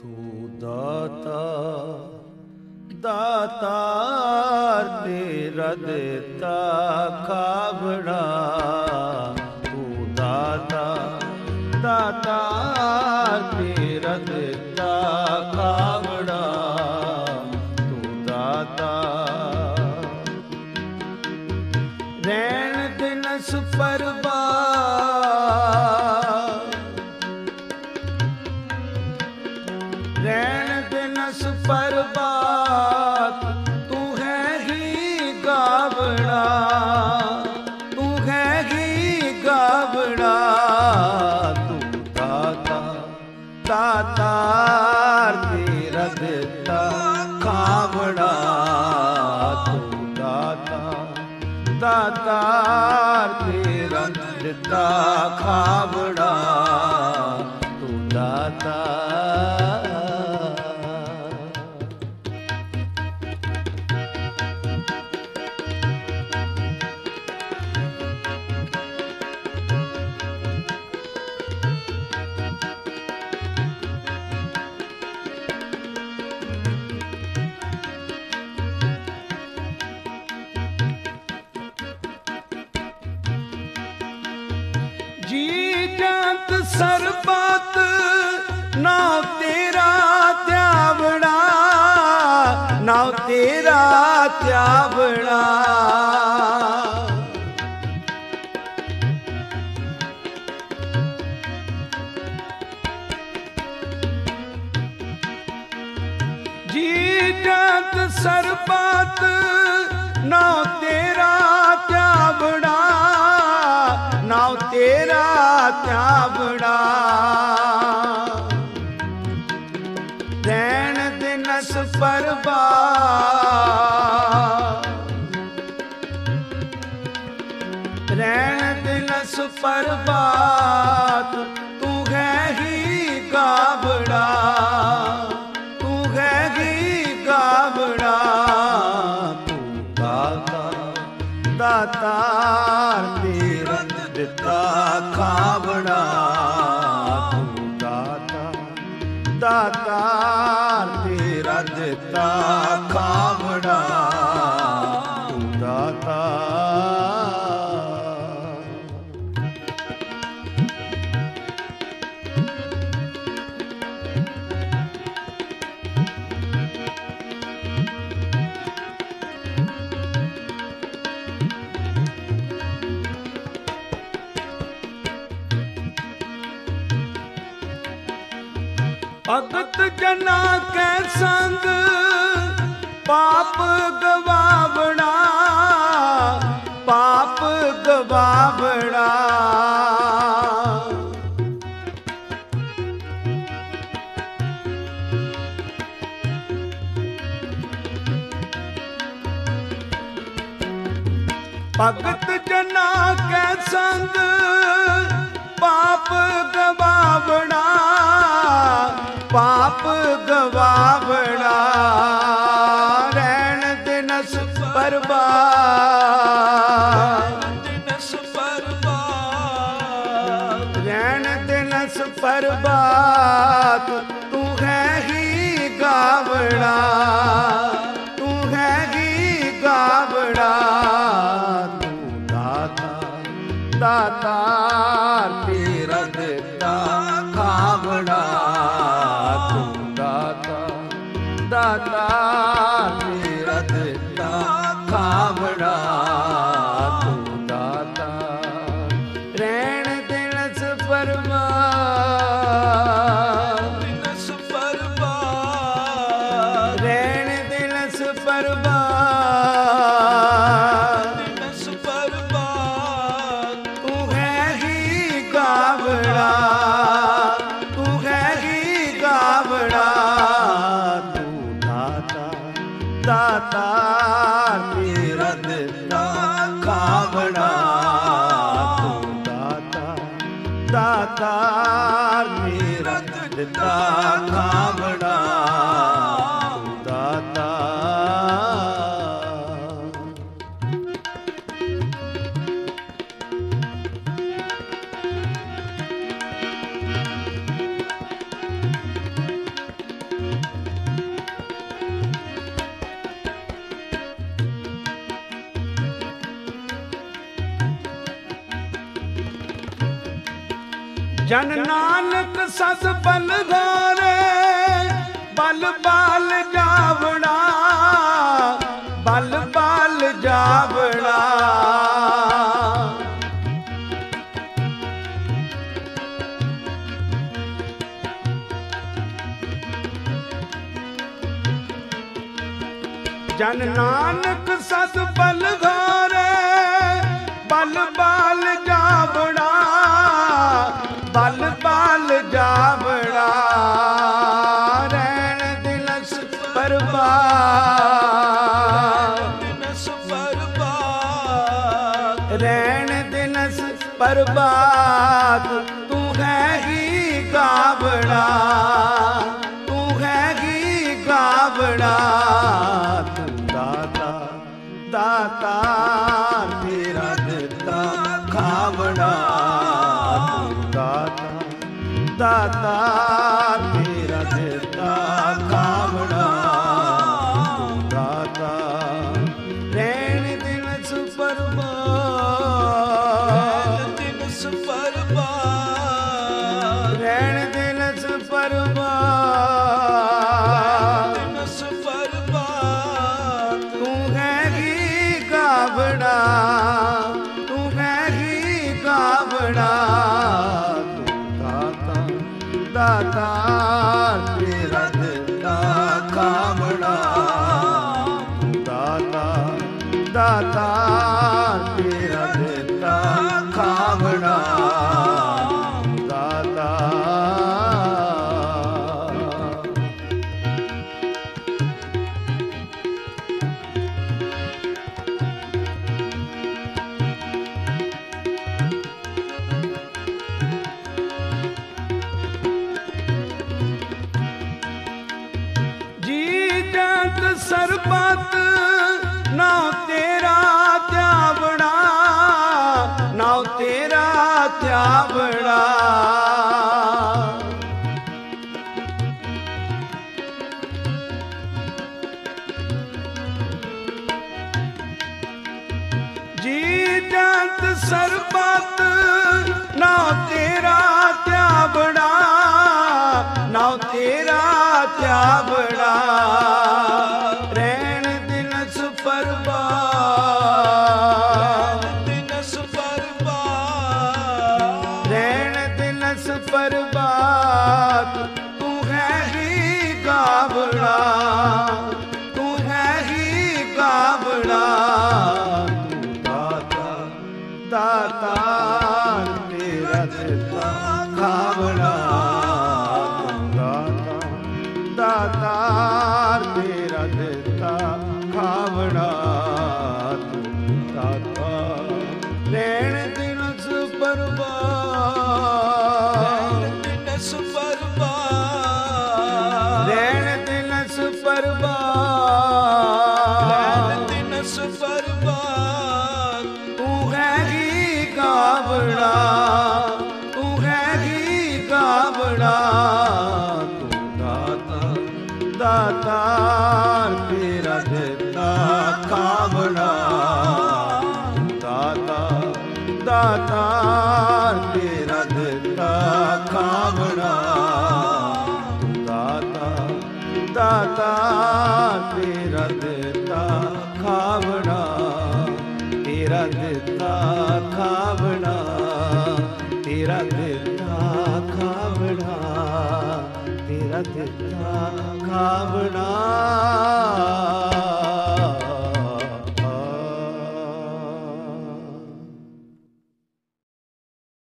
ਤੂੰ ਦਾਤਾ ਦਾਤਾਰ ਤੇਰਾ ਦਿੱਤਾ ਖਾਵੜਾ, ਤੂੰ ਦਾਤਾ ਦਾਤਾਰ ਤੇਰਾ ਦਿੱਤਾ ਖਾਵੜਾ, ਤੂੰ ਦਾਤਾ ਰਹਿਣ ਦਿਨਸ ਪਰਵਾ ਰਹਿਣ ਦਿਨਸ ਪਰਬਾਤ, ਤੂੰ ਹੈ ਹੀ ਗਾਵੜਾ, ਤੂੰ ਹੈ ਹੀ ਗਾਵੜਾ, ਤੂੰ ਦਾਤਾ ਦਾਤਾਰ ਤੇਰਾ ਦਿੱਤਾ ਖਾਵੜਾ, ਤੂੰ ਦਾਤਾ ਦਾਤਾਰ ਤੇਰਾ ਦਿੱਤਾ ਖਾਵੜਾ, ਤੂੰ ਦਾਤਾ ਜੀ ਜੰਤ ਸਰਬਤ ਨਾਉ ਤੇਰਾ ਧਿਆਵੜਾ, ਨਾਉ ਤੇਰਾ ਧਿਆਵੜਾ, ਜੀ ਜੰਤ ਸਰਬਤ ਨਾਉ ਤੇਰਾ ਧਿਆਵੜਾ, ਨਾਉ ਤੇਰਾ ਧਿਆਵੜਾ, ਰਹਿਣ ਦਿਨਸ ਪਰਵਾ ਰਹਿਣ ਦਿਨਸ ਪਰਬਾਤ, ਤੂੰ ਹੈ ਹੀ ਗਾਵੜਾ, ਤੂੰ ਹੈ ਹੀ ਗਾਵੜਾ, ਤੂੰ ਦਾਤਾ ਦਾਤਾਰ ਤੇਰਾ ਦਿੱਤਾ ਖਾਵੜਾ, ਤੂੰ ਦਾਤਾ ਦਾਤਾਰ ਤੇਰਾ ਦਿੱਤਾ ਖਾਵੜਾ, ਤੂੰ ਦਾਤਾ ਭਗਤ ਜਨਾ ਕੈ ਸੰਗ ਪਾਪ ਗਵਾਵੜਾ, ਪਾਪ ਗਵਾਵੜਾ, ਭਗਤ ਜਨਾ ਕੈ ਸੰਗ ਪਾਪ ਗਵਾਵੜਾ, ਪਾਪ ਗਵਾਵੜਾ, ਰਹਿਣ ਦਿਨਸ ਪਰਵਾ ਰਹਿਣ ਦਿਨਸ ਪਰਬਾਤ, ਤੂੰ ਹੈ ਹੀ ਗਾਵੜਾ, ਤੂੰ ਹੈ ਹੀ ਗਾਵੜਾ, ਤੂੰ ਦਾਤਾ ਦਾਤਾਰ ਤੇਰਾ ਦਿੱਤਾ ਖਾਵੜਾ, ਤੂੰ ਦਾਤਾ ਦਾਤਾਰ ਤੇਰਾ ਦਿੱਤਾ ਖਾਵੜਾ, ਤੂੰ ਦਾਤਾ ਰਹਿਣ ਦਿਨਸ ਪਰਵਾ ਰਹਿਣ ਦਿਨਸ ਪਰਵਾ ਗਾਵੜਾ, ਤੂੰ ਹੈ ਹੀ ਗਾਵੜਾ, ਤੂੰ ਦਾਤਾ ਦਾਤਾਰ ਤੇਰਾ ਦਿੱਤਾ ਖਾਵੜਾ, ਤੂੰ ਦਾਤਾ ਦਾਤਾਰ ਤੇਰਾ ਦਿੱਤਾ ਖਾਵੜਾ, ਤੂੰ ਦਾਤਾ ਜਨ ਨਾਨਕ ਸਦ ਬਲ ਘਾਰੇ ਬਲ ਬਲ ਜਾਵੜਾ ਬਲ ਬਲ ਜਾਵੜਾ ਜਨ ਨਾਨਕ ਸਦ ਬਲ ਘਾਰੇ ਬਲ ਬਲ ਜਾਵੜਾ ਬਲ ਬਲ ਜਾਵੜਾ ਰਹਿਣ ਦਿਨਸ ਪਰਬਾਰ ਦਿਨਸ ਪਰਬਾਰ ਰਹਿਣ ਦਿਨਸ ਪਰਬਾਤ ਤੂੰ ਹੈ ਹੀ ਗਾਵੜਾ ਤੂੰ ਹੈ ਹੀ ਗਾਵੜਾ ਦਾਤਾ ਦਾਤਾ ਤੇਰਾ ਦਿੱਤਾ ਖਾਵੜਾ ਦਾਤਾ ਦਾਤਾ ਤੇਰਾ ਦਿੱਤਾ ਖਾਵੜਾ ਦਾਤਾ ਰਹਿਣ ਦਿਨਸ ਪਰਬਾਰ ਦਿਨਸ ਪਰਬਾਰ ਰਹਿਣ ਦਿਨਸ ਪਰਬਾਰ ਦਿਨਸ ਪਰਬਾਰ ਤੂੰ ਹੈ ਹੀ ਗਾਵੜਾ ਤੂੰ ਹੈ ਹੀ ਗਾਵੜਾ ਦਾਤਾ ਤੇਰਾ ਦਿੱਤਾ ਖਾਵੜਾ ਦਾਤਾ ਦਾਤਾ ਤੇਰਾ ਦਿੱਤਾ ਖਾਵੜਾ ਦਾਤਾ ਸਰਬਤ ਨਾਉ ਤੇਰਾ ਧਿਆਵੜਾ ਨਾਉ ਤੇਰਾ ਧਿਆਵੜਾ ਜੀ ਜੰਤ ਸਰਬਤ ਨਾਉ ਤੇਰਾ ਧਿਆਵੜਾ ਨਾਉ ਤੇਰਾ ਧਿਆਵੜਾ ਰਹਿਣ ਦਿਨਸ ਪਰਬਾਰ ਦਿਨਸ ਪਰਬਾਰ ਰਹਿਣ ਦਿਨਸ ਪਰਬਾਤ ਤੂੰ ਹੈ ਹੀ ਗਾਵੜਾ ਤੂੰ ਹੈ ਹੀ ਗਾਵੜਾ ਦਾਤਾ ਦਾਤਾ ਤੇਰਾ ਦਿੱਤਾ ਖਾਵੜਾ ਦਾਤਾ ਤੇਰਾ ਦਿੱਤਾ ਖਾਵੜਾ ਤੂੰ ਦਾਤਾ ਰਹਿਣ ਦਿਨਸ ਪਰਬਾਰ ਦਿਨਸ ਪਰਬਾਰ ਰਹਿਣ ਦਿਨਸ ਪਰਬਾਰ ਰਹਿਣ ਦਿਨਸ ਪਰਬਾਰ ਤੂੰ ਹੈ ਹੀ ਗਾਵੜਾ ਤੂੰ ਹੈ ਹੀ ਗਾਵੜਾ ਦਾਤਾ ਤੇਰਾ ਦਿੱਤਾ ਖਾਵੜਾ ਦਾਤਾ ਦਾਤਾ ਤੇਰਾ ਦਿੱਤਾ ਖਾਵੜਾ ਦਾਤਾ ਦਾਤਾ ਤੇਰਾ ਦਿੱਤਾ ਖਾਵੜਾ ਤੇਰਾ ਦਿੱਤਾ ਖਾਵੜਾ ਤੇਰਾ ਦਿੱਤਾ ਖਾਵੜਾ ਤੇਰਾ ਦਿੱਤਾ ਖਾਵੜਾ